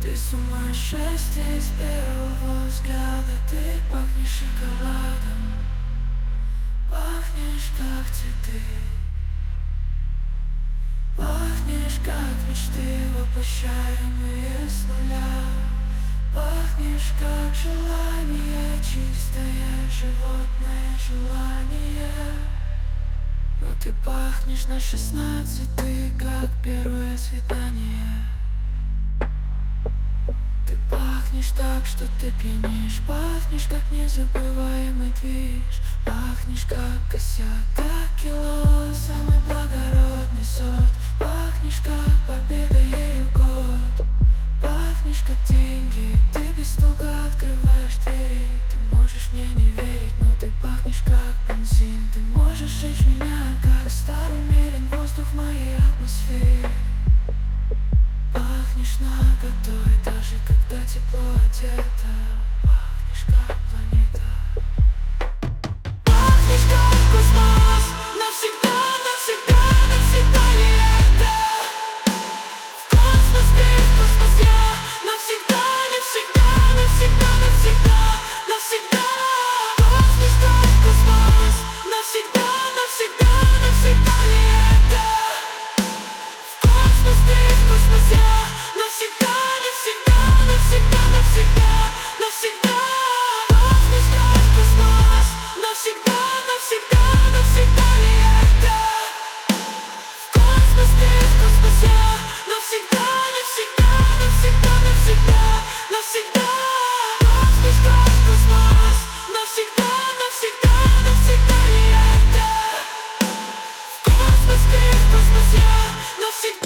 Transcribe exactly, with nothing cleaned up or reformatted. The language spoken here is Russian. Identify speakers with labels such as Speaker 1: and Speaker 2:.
Speaker 1: Ты сумасшествие с первого взгляда. Ты пахнешь шоколадом, пахнешь как цветы, пахнешь как мечты, воплощаемые с нуля. Пахнешь как желание, чистое животное желание. Но ты пахнешь на шестнадцать, ты как первое свидание. Ты пахнешь так, что ты пьянеешь, пахнешь как незабываемый движ. Пахнешь как косяк, как кило, самый благородный сорт. Пахнешь как победа, ею год. Пахнешь как деньги, ты без стука открываешь двери. Ты можешь мне не верить, но ты пахнешь как бензин. Ты можешь жечь меня, как старый мерен воздух в моей атмосфере. Пахнешь наготой, даже когда тепло одета. Пахнешь как планета. Пахнешь как космос, навсегда, навсегда, навсегда не это. В космос ты, в космос я, навсегда, навсегда, навсегда, навсегда, навсегда. Космос как космос, навсегда, навсегда, навсегда не это. В космос ты, в космос я, навсегда.